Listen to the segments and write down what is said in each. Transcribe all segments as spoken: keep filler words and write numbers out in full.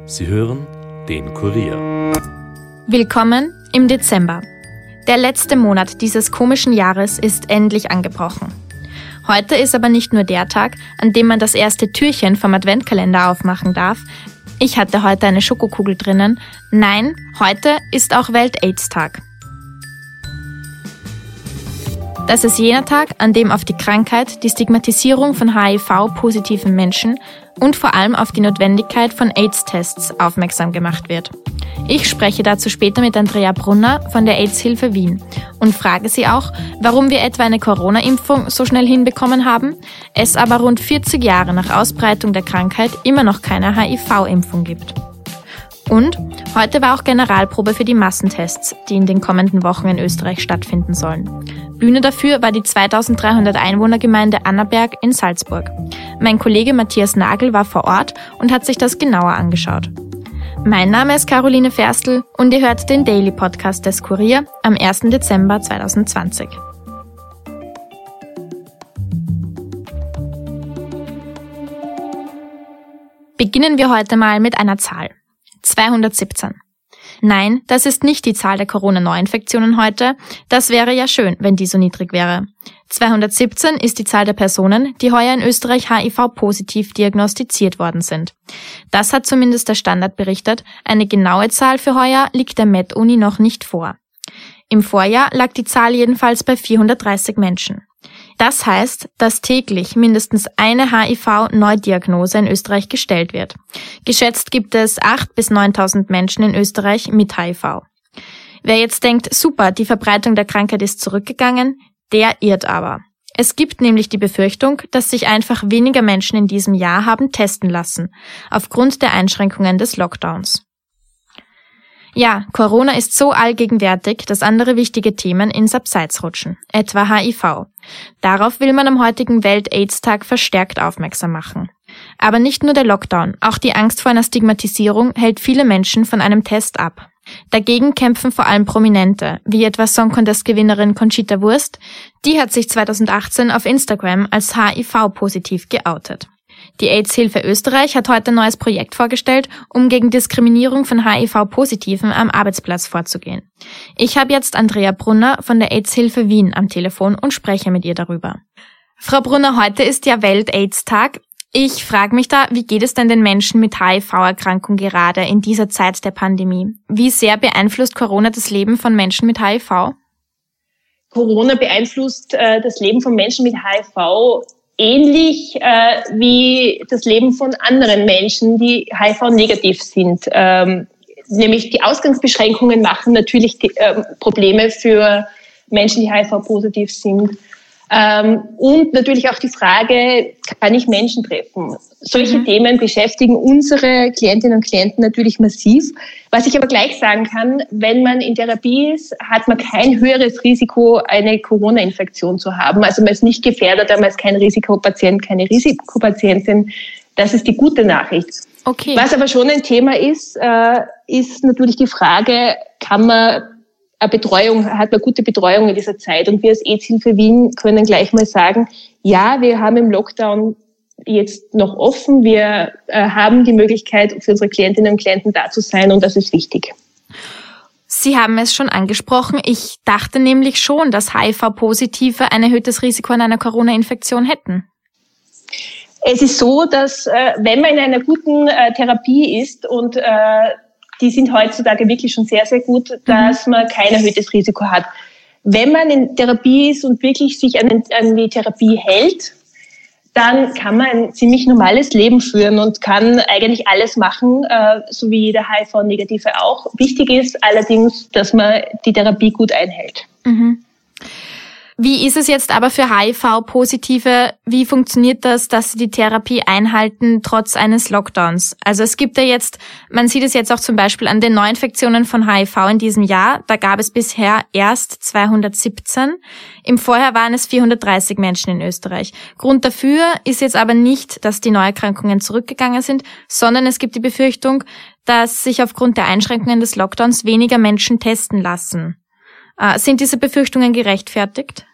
Sie hören den Kurier. Willkommen im Dezember. Der letzte Monat dieses komischen Jahres ist endlich angebrochen. Heute ist aber nicht nur der Tag, an dem man das erste Türchen vom Adventkalender aufmachen darf. Ich hatte heute eine Schokokugel drinnen. Nein, heute ist auch Welt-Aids-Tag. Das ist jener Tag, an dem auf die Krankheit, die Stigmatisierung von H I V-positiven Menschen und vor allem auf die Notwendigkeit von AIDS-Tests aufmerksam gemacht wird. Ich spreche dazu später mit Andrea Brunner von der AIDS-Hilfe Wien und frage sie auch, warum wir etwa eine Corona-Impfung so schnell hinbekommen haben, es aber rund vierzig Jahre nach Ausbreitung der Krankheit immer noch keine H I V-Impfung gibt. Und heute war auch Generalprobe für die Massentests, die in den kommenden Wochen in Österreich stattfinden sollen. Bühne dafür war die zweitausenddreihundert Einwohnergemeinde Annaberg in Salzburg. Mein Kollege Matthias Nagel war vor Ort und hat sich das genauer angeschaut. Mein Name ist Caroline Ferstl und ihr hört den Daily Podcast des Kurier am ersten Dezember zweitausendzwanzig. Beginnen wir heute mal mit einer Zahl. zweihundertsiebzehn. Nein, das ist nicht die Zahl der Corona-Neuinfektionen heute. Das wäre ja schön, wenn die so niedrig wäre. zweihundertsiebzehn ist die Zahl der Personen, die heuer in Österreich H I V-positiv diagnostiziert worden sind. Das hat zumindest der Standard berichtet. Eine genaue Zahl für heuer liegt der Med-Uni noch nicht vor. Im Vorjahr lag die Zahl jedenfalls bei vierhundertdreißig Menschen. Das heißt, dass täglich mindestens eine H I V-Neudiagnose in Österreich gestellt wird. Geschätzt gibt es achttausend bis neuntausend Menschen in Österreich mit H I V. Wer jetzt denkt, super, die Verbreitung der Krankheit ist zurückgegangen, der irrt aber. Es gibt nämlich die Befürchtung, dass sich einfach weniger Menschen in diesem Jahr haben testen lassen, aufgrund der Einschränkungen des Lockdowns. Ja, Corona ist so allgegenwärtig, dass andere wichtige Themen ins Abseits rutschen, etwa H I V. Darauf will man am heutigen Welt-Aids-Tag verstärkt aufmerksam machen. Aber nicht nur der Lockdown, auch die Angst vor einer Stigmatisierung hält viele Menschen von einem Test ab. Dagegen kämpfen vor allem Prominente, wie etwa Song Contest-Gewinnerin Conchita Wurst. Die hat sich zweitausendachtzehn auf Instagram als H I V-positiv geoutet. Die AIDS-Hilfe Österreich hat heute ein neues Projekt vorgestellt, um gegen Diskriminierung von H I V-Positiven am Arbeitsplatz vorzugehen. Ich habe jetzt Andrea Brunner von der AIDS-Hilfe Wien am Telefon und spreche mit ihr darüber. Frau Brunner, heute ist ja Welt-Aids-Tag. Ich frage mich da, wie geht es denn den Menschen mit H I V-Erkrankung gerade in dieser Zeit der Pandemie? Wie sehr beeinflusst Corona das Leben von Menschen mit H I V? Corona beeinflusst äh, das Leben von Menschen mit H I V ähnlich äh, wie das Leben von anderen Menschen, die H I V-negativ sind. Ähm, nämlich die Ausgangsbeschränkungen machen natürlich die, äh, Probleme für Menschen, die H I V-positiv sind. Ähm, und natürlich auch die Frage, kann ich Menschen treffen? Solche mhm. Themen beschäftigen unsere Klientinnen und Klienten natürlich massiv. Was ich aber gleich sagen kann, wenn man in Therapie ist, hat man kein höheres Risiko, eine Corona-Infektion zu haben. Also man ist nicht gefährdet, man ist kein Risikopatient, keine Risikopatientin. Das ist die gute Nachricht. Okay. Was aber schon ein Thema ist, äh, ist natürlich die Frage, kann man eine Betreuung, hat man gute Betreuung in dieser Zeit? Und wir als AIDS-Hilfe Wien können gleich mal sagen, ja, wir haben im Lockdown jetzt noch offen. Wir äh, haben die Möglichkeit, für unsere Klientinnen und Klienten da zu sein und das ist wichtig. Sie haben es schon angesprochen. Ich dachte nämlich schon, dass H I V-Positive ein erhöhtes Risiko an einer Corona-Infektion hätten. Es ist so, dass äh, wenn man in einer guten äh, Therapie ist und äh, die sind heutzutage wirklich schon sehr, sehr gut, dass mhm. man kein erhöhtes Risiko hat. Wenn man in Therapie ist und wirklich sich an, an die Therapie hält, dann kann man ein ziemlich normales Leben führen und kann eigentlich alles machen, äh, so wie jeder H I V-Negative auch. Wichtig ist allerdings, dass man die Therapie gut einhält. Mhm. Wie ist es jetzt aber für H I V-Positive? Wie funktioniert das, dass sie die Therapie einhalten, trotz eines Lockdowns? Also es gibt ja jetzt, man sieht es jetzt auch zum Beispiel an den Neuinfektionen von H I V in diesem Jahr. Da gab es bisher erst zweihundertsiebzehn. Im Vorjahr waren es vierhundertdreißig Menschen in Österreich. Grund dafür ist jetzt aber nicht, dass die Neuerkrankungen zurückgegangen sind, sondern es gibt die Befürchtung, dass sich aufgrund der Einschränkungen des Lockdowns weniger Menschen testen lassen. Äh, sind diese Befürchtungen gerechtfertigt?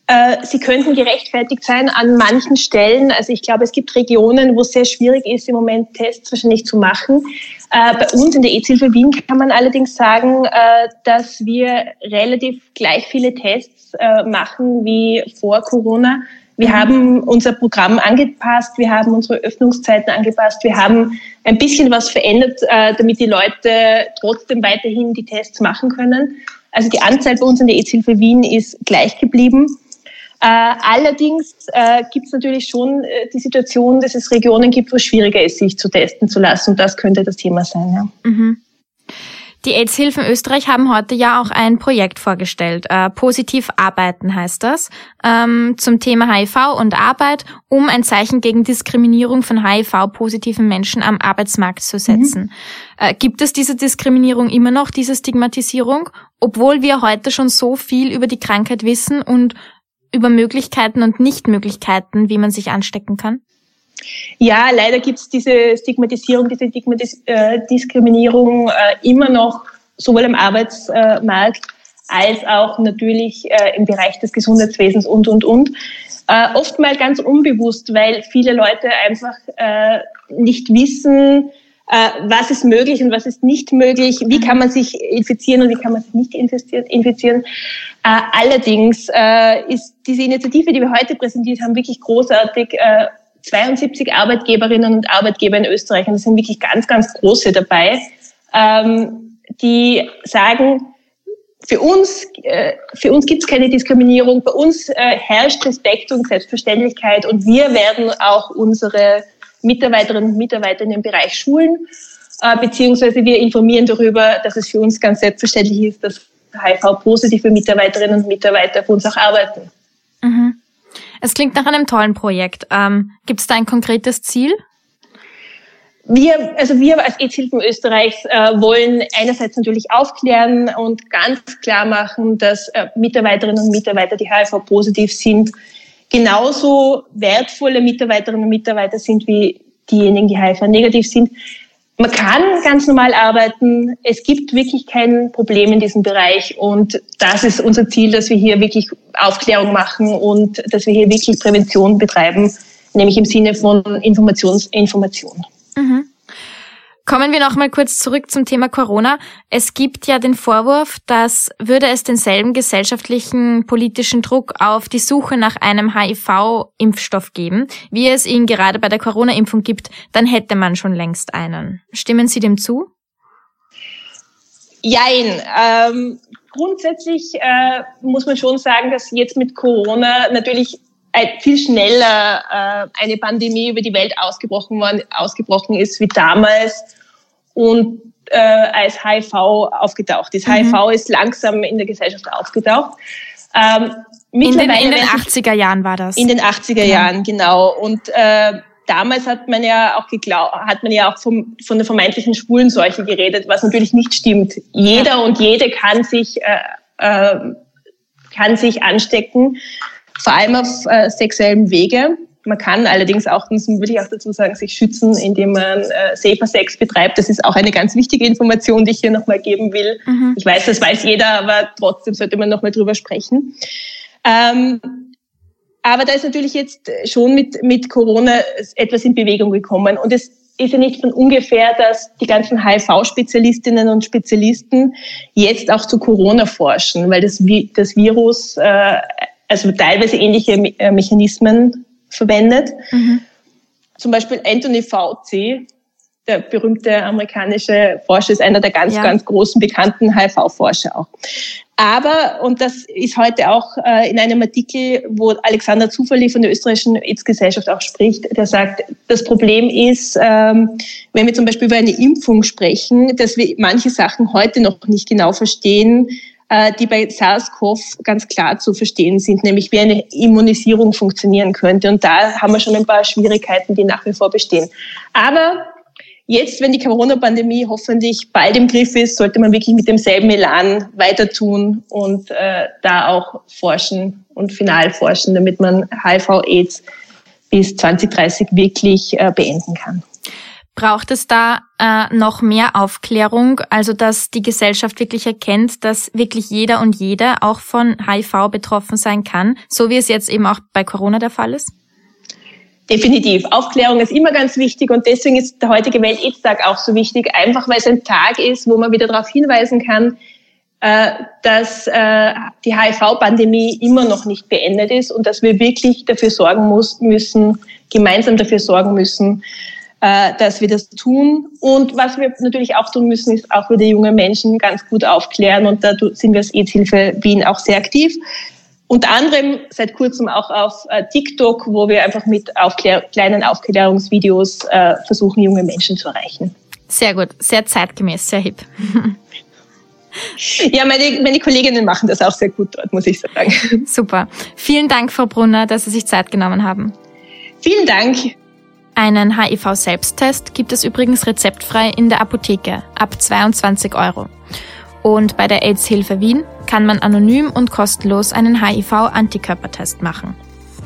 Äh, sie könnten gerechtfertigt sein an manchen Stellen. Also ich glaube, es gibt Regionen, wo es sehr schwierig ist, im Moment Tests wahrscheinlich zu machen. Äh, bei uns in der AIDS-Hilfe Wien kann man allerdings sagen, äh, dass wir relativ gleich viele Tests äh, machen wie vor Corona. Wir haben unser Programm angepasst, wir haben unsere Öffnungszeiten angepasst, wir haben ein bisschen was verändert, äh, damit die Leute trotzdem weiterhin die Tests machen können. Also die Anzahl bei uns in der AIDS-Hilfe Wien ist gleich geblieben. Äh, allerdings äh, gibt es natürlich schon äh, die Situation, dass es Regionen gibt, wo es schwieriger ist, sich zu testen zu lassen. Und das könnte das Thema sein. Ja. Mhm. Die AIDS-Hilfen Österreich haben heute ja auch ein Projekt vorgestellt. Äh, Positiv arbeiten heißt das, ähm, zum Thema H I V und Arbeit, um ein Zeichen gegen Diskriminierung von H I V-positiven Menschen am Arbeitsmarkt zu setzen. Mhm. Äh, gibt es diese Diskriminierung immer noch, diese Stigmatisierung, obwohl wir heute schon so viel über die Krankheit wissen und über Möglichkeiten und Nichtmöglichkeiten, wie man sich anstecken kann? Ja, leider gibt es diese Stigmatisierung, diese Stigmatis- äh, Diskriminierung äh, immer noch sowohl am Arbeitsmarkt als auch natürlich äh, im Bereich des Gesundheitswesens und, und, und. Äh, oftmals ganz unbewusst, weil viele Leute einfach äh, nicht wissen, äh, was ist möglich und was ist nicht möglich, wie kann man sich infizieren und wie kann man sich nicht infizieren. Äh, allerdings äh, ist diese Initiative, die wir heute präsentiert haben, wirklich großartig. Äh, zweiundsiebzig Arbeitgeberinnen und Arbeitgeber in Österreich, und das sind wirklich ganz, ganz große dabei, ähm, die sagen, für uns, äh, für uns gibt es keine Diskriminierung, bei uns äh, herrscht Respekt und Selbstverständlichkeit und wir werden auch unsere Mitarbeiterinnen und Mitarbeiter in dem Bereich schulen, äh, beziehungsweise wir informieren darüber, dass es für uns ganz selbstverständlich ist, dass H I V-positive Mitarbeiterinnen und Mitarbeiter für uns auch arbeiten. Mhm. Es klingt nach einem tollen Projekt. Ähm, gibt es da ein konkretes Ziel? Wir, also wir als AIDS-Hilfen Österreichs äh, wollen einerseits natürlich aufklären und ganz klar machen, dass äh, Mitarbeiterinnen und Mitarbeiter, die H I V-positiv sind, genauso wertvolle Mitarbeiterinnen und Mitarbeiter sind wie diejenigen, die H I V-negativ sind. Man kann ganz normal arbeiten. Es gibt wirklich kein Problem in diesem Bereich. Und das ist unser Ziel, dass wir hier wirklich Aufklärung machen und dass wir hier wirklich Prävention betreiben, nämlich im Sinne von Informationsinformation. Mhm. Kommen wir noch mal kurz zurück zum Thema Corona. Es gibt ja den Vorwurf, dass würde es denselben gesellschaftlichen politischen Druck auf die Suche nach einem H I V-Impfstoff geben, wie es ihn gerade bei der Corona-Impfung gibt, dann hätte man schon längst einen. Stimmen Sie dem zu? Jein. Ähm, grundsätzlich äh, muss man schon sagen, dass jetzt mit Corona natürlich viel schneller äh, eine Pandemie über die Welt ausgebrochen, worden, ausgebrochen ist wie damals und äh, als H I V aufgetaucht ist. Mhm. H I V ist langsam in der Gesellschaft aufgetaucht. Ähm, in den, in den achtziger Jahren war das. In den achtziger Jahren, genau. Und äh, damals hat man ja auch geglaubt, hat man ja auch vom, von der vermeintlichen Schwulenseuche geredet, was natürlich nicht stimmt. Jeder ja. und jede kann sich, äh, äh, kann sich anstecken. Vor allem auf äh, sexuellem Wege. Man kann allerdings auch, das würde ich auch dazu sagen, sich schützen, indem man äh, safer Sex betreibt. Das ist auch eine ganz wichtige Information, die ich hier nochmal geben will. Mhm. Ich weiß, das weiß jeder, aber trotzdem sollte man nochmal drüber sprechen. Ähm, aber da ist natürlich jetzt schon mit, mit Corona etwas in Bewegung gekommen. Und es ist ja nicht von ungefähr, dass die ganzen H I V-Spezialistinnen und Spezialisten jetzt auch zu Corona forschen, weil das, das Virus äh, also teilweise ähnliche Me- äh, Mechanismen verwendet. Mhm. Zum Beispiel Anthony Fauci, der berühmte amerikanische Forscher, ist einer der ganz, ja. ganz großen bekannten H I V-Forscher auch. Aber, und das ist heute auch äh, in einem Artikel, wo Alexander Zufalli von der österreichischen AIDS-Gesellschaft auch spricht, der sagt, das Problem ist, ähm, wenn wir zum Beispiel über eine Impfung sprechen, dass wir manche Sachen heute noch nicht genau verstehen, die bei SARS-CoV ganz klar zu verstehen sind, nämlich wie eine Immunisierung funktionieren könnte. Und da haben wir schon ein paar Schwierigkeiten, die nach wie vor bestehen. Aber jetzt, wenn die Corona-Pandemie hoffentlich bald im Griff ist, sollte man wirklich mit demselben Elan weiter tun und äh, da auch forschen und final forschen, damit man H I V-Aids bis zwanzig dreißig wirklich äh, beenden kann. Braucht es da äh, noch mehr Aufklärung, also dass die Gesellschaft wirklich erkennt, dass wirklich jeder und jede auch von H I V betroffen sein kann, so wie es jetzt eben auch bei Corona der Fall ist? Definitiv. Aufklärung ist immer ganz wichtig und deswegen ist der heutige Welt-AIDS-Tag auch so wichtig, einfach weil es ein Tag ist, wo man wieder darauf hinweisen kann, äh, dass äh, die H I V-Pandemie immer noch nicht beendet ist und dass wir wirklich dafür sorgen muss, müssen, gemeinsam dafür sorgen müssen, dass wir das tun. Und was wir natürlich auch tun müssen, ist auch wieder junge Menschen ganz gut aufklären. Und da sind wir als AIDS-Hilfe Wien auch sehr aktiv. Unter anderem seit kurzem auch auf TikTok, wo wir einfach mit Aufklär- kleinen Aufklärungsvideos äh, versuchen, junge Menschen zu erreichen. Sehr gut, sehr zeitgemäß, sehr hip. Ja, meine, meine Kolleginnen machen das auch sehr gut dort, muss ich sagen. Super. Vielen Dank, Frau Brunner, dass Sie sich Zeit genommen haben. Vielen Dank. Einen H I V-Selbsttest gibt es übrigens rezeptfrei in der Apotheke ab zweiundzwanzig Euro. Und bei der AIDS-Hilfe Wien kann man anonym und kostenlos einen H I V-Antikörpertest machen.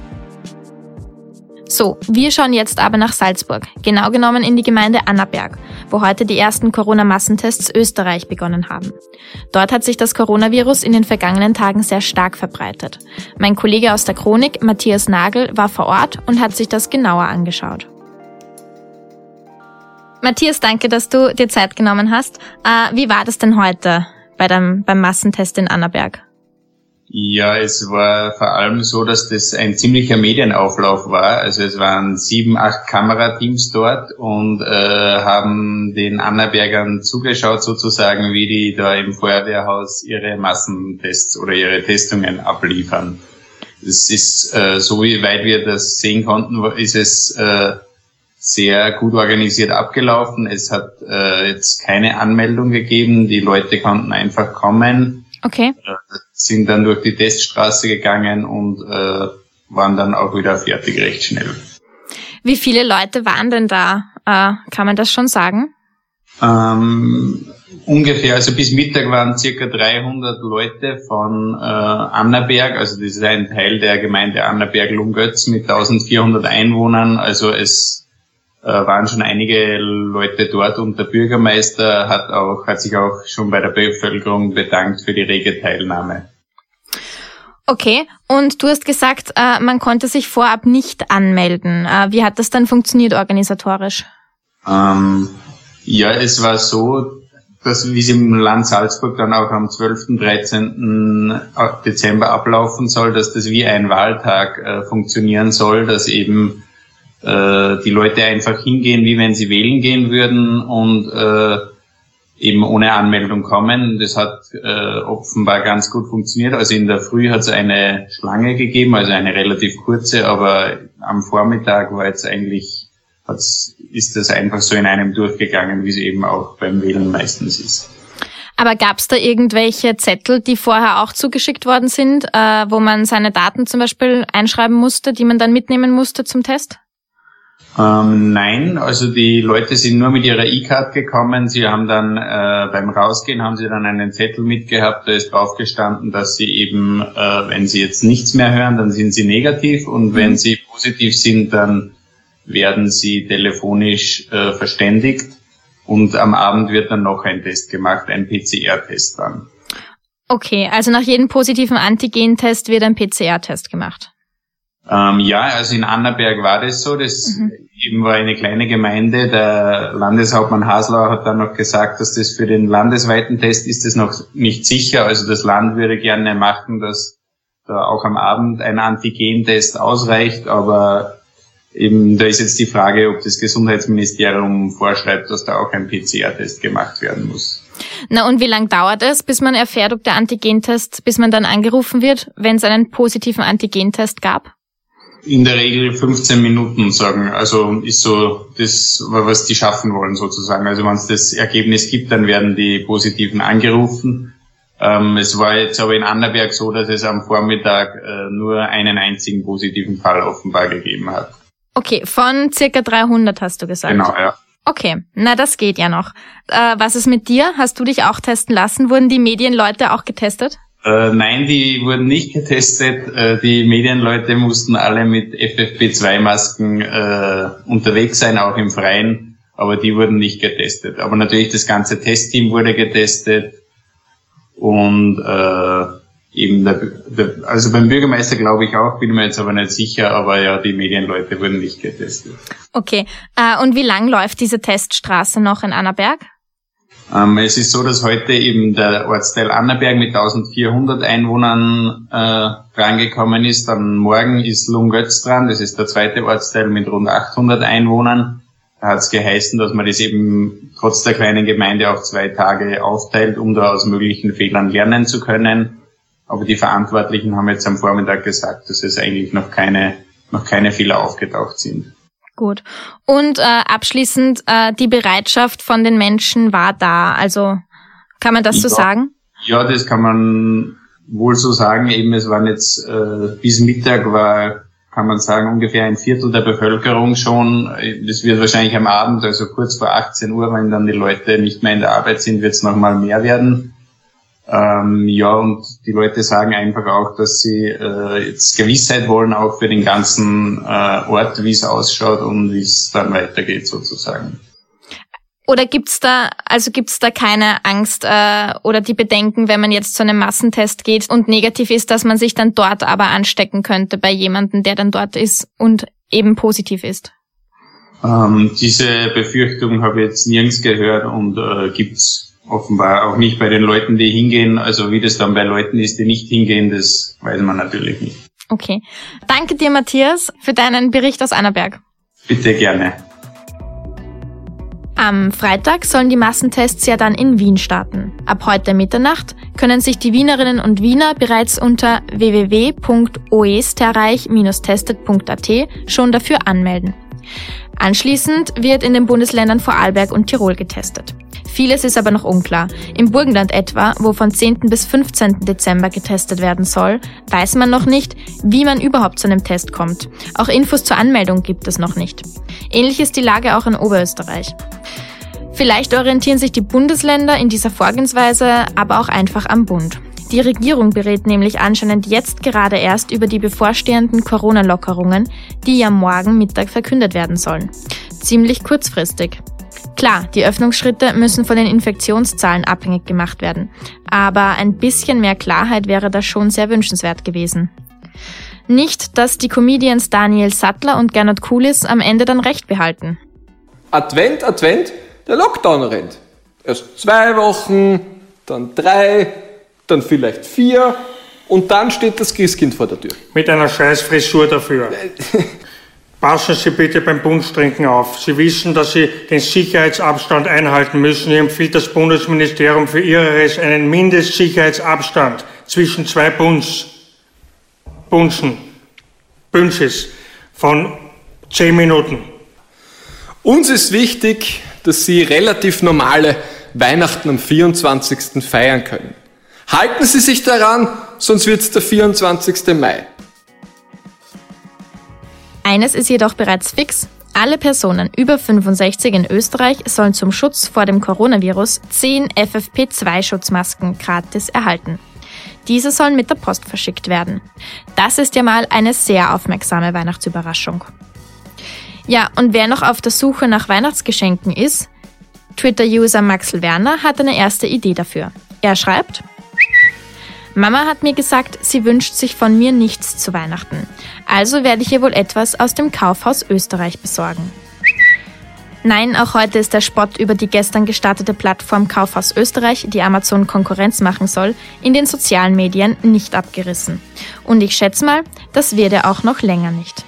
So, wir schauen jetzt aber nach Salzburg, genau genommen in die Gemeinde Annaberg, wo heute die ersten Corona-Massentests Österreich begonnen haben. Dort hat sich das Coronavirus in den vergangenen Tagen sehr stark verbreitet. Mein Kollege aus der Chronik, Matthias Nagel, war vor Ort und hat sich das genauer angeschaut. Matthias, danke, dass du dir Zeit genommen hast. Äh, wie war das denn heute bei dem, beim Massentest in Annaberg? Ja, es war vor allem so, dass das ein ziemlicher Medienauflauf war. Also es waren sieben, acht Kamerateams dort und äh, haben den Annabergern zugeschaut sozusagen, wie die da im Feuerwehrhaus ihre Massentests oder ihre Testungen abliefern. Es ist, äh, so wie weit wir das sehen konnten, ist es äh, sehr gut organisiert abgelaufen. Es hat äh, jetzt keine Anmeldung gegeben. Die Leute konnten einfach kommen. Okay. Äh, sind dann durch die Teststraße gegangen und äh, waren dann auch wieder fertig recht schnell. Wie viele Leute waren denn da? Äh, kann man das schon sagen? Ähm, ungefähr, also bis Mittag waren circa dreihundert Leute von äh, Annaberg, also das ist ein Teil der Gemeinde Annaberg-Lungötz mit eintausendvierhundert Einwohnern, also es äh, waren schon einige Leute dort und der Bürgermeister hat auch hat sich auch schon bei der Bevölkerung bedankt für die rege Teilnahme. Okay, und du hast gesagt, äh, man konnte sich vorab nicht anmelden. Äh, wie hat das dann funktioniert organisatorisch? Ähm, ja, es war so, dass wie es im Land Salzburg dann auch am zwölften, dreizehnten Dezember ablaufen soll, dass das wie ein Wahltag äh, funktionieren soll, dass eben äh, die Leute einfach hingehen, wie wenn sie wählen gehen würden und äh, eben ohne Anmeldung kommen. Das hat äh, offenbar ganz gut funktioniert. Also in der Früh hat es eine Schlange gegeben, also eine relativ kurze, aber am Vormittag war jetzt eigentlich, hat's, ist das einfach so in einem durchgegangen, wie es eben auch beim Wählen meistens ist. Aber gab es da irgendwelche Zettel, die vorher auch zugeschickt worden sind, äh, wo man seine Daten zum Beispiel einschreiben musste, die man dann mitnehmen musste zum Test? Ähm, nein, also die Leute sind nur mit ihrer E-Card gekommen. Sie haben dann äh, beim Rausgehen haben sie dann einen Zettel mitgehabt, da ist drauf gestanden, dass sie eben, äh, wenn sie jetzt nichts mehr hören, dann sind sie negativ und wenn sie positiv sind, dann werden sie telefonisch äh, verständigt und am Abend wird dann noch ein Test gemacht, ein P C R-Test dann. Okay, also nach jedem positiven Antigen-Test wird ein P C R-Test gemacht. Ähm, ja, also in Annaberg war das so, das mhm. eben war eine kleine Gemeinde, der Landeshauptmann Haslauer hat dann noch gesagt, dass das für den landesweiten Test ist das noch nicht sicher, also das Land würde gerne machen, dass da auch am Abend ein Antigen-Test ausreicht, aber eben da ist jetzt die Frage, ob das Gesundheitsministerium vorschreibt, dass da auch ein P C R-Test gemacht werden muss. Na und wie lang dauert es, bis man erfährt, ob der Antigentest, bis man dann angerufen wird, wenn es einen positiven Antigentest gab? In der Regel fünfzehn Minuten sagen, also ist so das, was die schaffen wollen sozusagen. Also wenn es das Ergebnis gibt, dann werden die Positiven angerufen. Ähm, es war jetzt aber in Annaberg so, dass es am Vormittag äh, nur einen einzigen positiven Fall offenbar gegeben hat. Okay, von circa dreihundert hast du gesagt. Genau, ja. Okay, na das geht ja noch. Äh, was ist mit dir? Hast du dich auch testen lassen? Wurden die Medienleute auch getestet? Äh, nein, die wurden nicht getestet. Äh, die Medienleute mussten alle mit F F P zwei Masken äh, unterwegs sein, auch im Freien. aber die wurden nicht getestet. Aber natürlich das ganze Testteam wurde getestet und äh, eben der, der, also beim Bürgermeister glaube ich auch, bin mir jetzt aber nicht sicher, aber ja, die Medienleute wurden nicht getestet. Okay, äh, und wie lang läuft diese Teststraße noch in Annaberg? Ähm, es ist so, dass heute eben der Ortsteil Annaberg mit eintausendvierhundert Einwohnern äh, drangekommen ist. Dann morgen ist Lungötz dran, das ist der zweite Ortsteil mit rund achthundert Einwohnern. Da hat es geheißen, dass man das eben trotz der kleinen Gemeinde auf zwei Tage aufteilt, um da aus möglichen Fehlern lernen zu können. Aber die Verantwortlichen haben jetzt am Vormittag gesagt, dass es eigentlich noch keine, noch keine Fehler aufgetaucht sind. Gut. Und äh, abschließend, äh, die Bereitschaft von den Menschen war da. Also kann man das ja, so sagen? Ja, das kann man wohl so sagen. Eben, es waren jetzt äh, bis Mittag war, kann man sagen, ungefähr ein Viertel der Bevölkerung schon. Das wird wahrscheinlich am Abend, also kurz vor achtzehn Uhr, wenn dann die Leute nicht mehr in der Arbeit sind, wird es nochmal mehr werden. Ähm, ja, und die Leute sagen einfach auch, dass sie äh, jetzt Gewissheit wollen, auch für den ganzen äh, Ort, wie es ausschaut und wie es dann weitergeht sozusagen. Oder gibt's da, also gibt's da keine Angst äh, oder die Bedenken, wenn man jetzt zu einem Massentest geht und negativ ist, dass man sich dann dort aber anstecken könnte bei jemandem, der dann dort ist und eben positiv ist? Ähm, diese Befürchtung habe ich jetzt nirgends gehört und äh, gibt's offenbar auch nicht bei den Leuten, die hingehen. Also wie das dann bei Leuten ist, die nicht hingehen, das weiß man natürlich nicht. Okay. Danke dir, Matthias, für deinen Bericht aus Annaberg. Bitte gerne. Am Freitag sollen die Massentests ja dann in Wien starten. Ab heute Mitternacht können sich die Wienerinnen und Wiener bereits unter w w w punkt oesterreich Bindestrich testet punkt a t schon dafür anmelden. Anschließend wird in den Bundesländern Vorarlberg und Tirol getestet. Vieles ist aber noch unklar. Im Burgenland etwa, wo von zehnten bis fünfzehnten Dezember getestet werden soll, weiß man noch nicht, wie man überhaupt zu einem Test kommt. Auch Infos zur Anmeldung gibt es noch nicht. Ähnlich ist die Lage auch in Oberösterreich. Vielleicht orientieren sich die Bundesländer in dieser Vorgehensweise aber auch einfach am Bund. Die Regierung berät nämlich anscheinend jetzt gerade erst über die bevorstehenden Corona-Lockerungen, die ja morgen Mittag verkündet werden sollen. Ziemlich kurzfristig. Klar, die Öffnungsschritte müssen von den Infektionszahlen abhängig gemacht werden, aber ein bisschen mehr Klarheit wäre da schon sehr wünschenswert gewesen. Nicht, dass die Comedians Daniel Sattler und Gernot Kulis am Ende dann recht behalten. Advent, Advent, der Lockdown rennt. Erst zwei Wochen, dann drei, dann vielleicht vier und dann steht das Christkind vor der Tür. Mit einer scheiß Frisur dafür. Passen Sie bitte beim Bunstrinken auf. Sie wissen, dass Sie den Sicherheitsabstand einhalten müssen. Hier empfiehlt das Bundesministerium für Irres einen Mindestsicherheitsabstand zwischen zwei Bunds, Bunsen, Bünzes von zehn Minuten. Uns ist wichtig, dass Sie relativ normale Weihnachten am vierundzwanzigsten feiern können. Halten Sie sich daran, sonst wird es der vierundzwanzigste Mai. Eines ist jedoch bereits fix. Alle Personen über fünfundsechzig in Österreich sollen zum Schutz vor dem Coronavirus zehn F F P zwei Schutzmasken gratis erhalten. Diese sollen mit der Post verschickt werden. Das ist ja mal eine sehr aufmerksame Weihnachtsüberraschung. Ja, und wer noch auf der Suche nach Weihnachtsgeschenken ist, Twitter-User Maxl Werner hat eine erste Idee dafür. Er schreibt: Mama hat mir gesagt, sie wünscht sich von mir nichts zu Weihnachten. Also werde ich ihr wohl etwas aus dem Kaufhaus Österreich besorgen. Nein, auch heute ist der Spott über die gestern gestartete Plattform Kaufhaus Österreich, die Amazon Konkurrenz machen soll, in den sozialen Medien nicht abgerissen. Und ich schätze mal, das wird er auch noch länger nicht.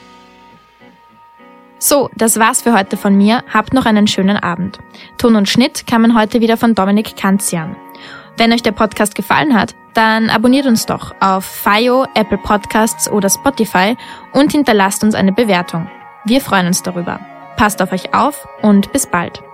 So, das war's für heute von mir. Habt noch einen schönen Abend. Ton und Schnitt kamen heute wieder von Dominik Kanzian. Wenn euch der Podcast gefallen hat, dann abonniert uns doch auf Fio, Apple Podcasts oder Spotify und hinterlasst uns eine Bewertung. Wir freuen uns darüber. Passt auf euch auf und bis bald.